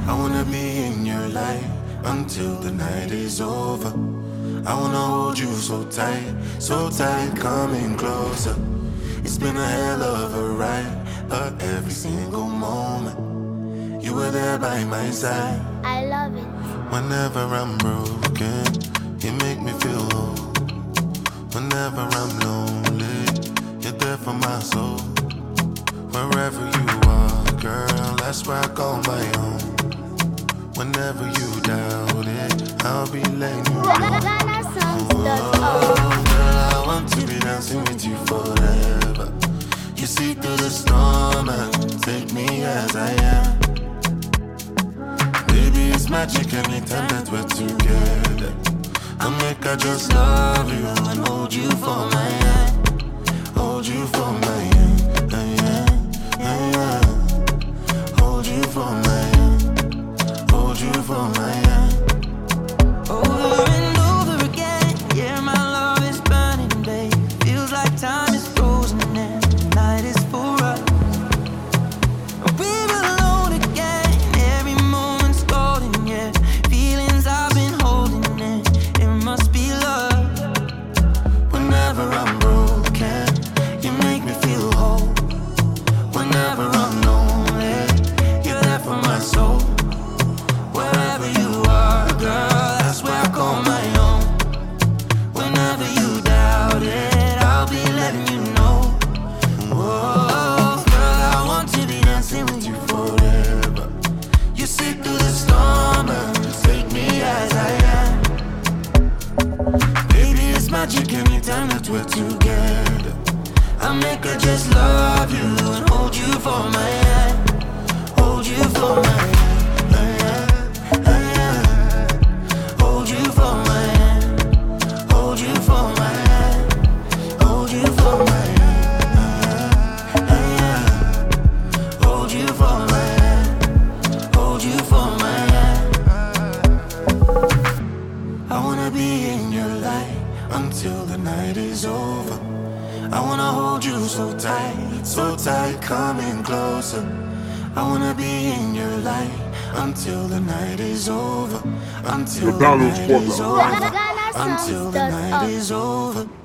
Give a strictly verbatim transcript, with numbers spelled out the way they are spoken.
I wanna be in your light until the night is over. I wanna hold you so tight, so tight, coming closer. It's been a hell of a ride, but every single moment you were there by my side. I love it. Whenever I'm broken, you make me feel whole. Whenever I'm lonely, you're there for my soul. Wherever you are, girl, that's where I call my own. Whenever you doubt it, I'll be letting you know. Oh, girl, I want to be dancing with you forever. You see through the storm and take me as I am. Baby, it's magic anytime that we're together. I'll make I just love you and hold you for my hand. Hold you for my hand, hand, hand. Hold you for my hand. Hold you for my hand. Over and over again, yeah, my love is burning, babe. Feels like time is frozen and the night is for us. We're alone again, every moment's golden, yeah. Feelings I've been holding in, it must be love. Whenever I'm broken, you make me feel whole. Whenever I'm lonely, you're there for my soul. Wherever you are, girl, that's where I call my own. Whenever you doubt it, I'll be letting you know. Oh, girl, I want to be dancing with you forever. You see through the storm and take me as I am. Baby, it's magic anytime that we're together. I make her just love you and hold you for my hand. Hold you for my hand. Hold you for my hand. Hold you for my hand. Hold you for my hand. Hold you for my hand. Hold you for my hand. I wanna be in your light until the night is over. I wanna hold you so tight, so tight, coming closer. I wanna be in your light until the night is over. Until the night is over. Until the night is over.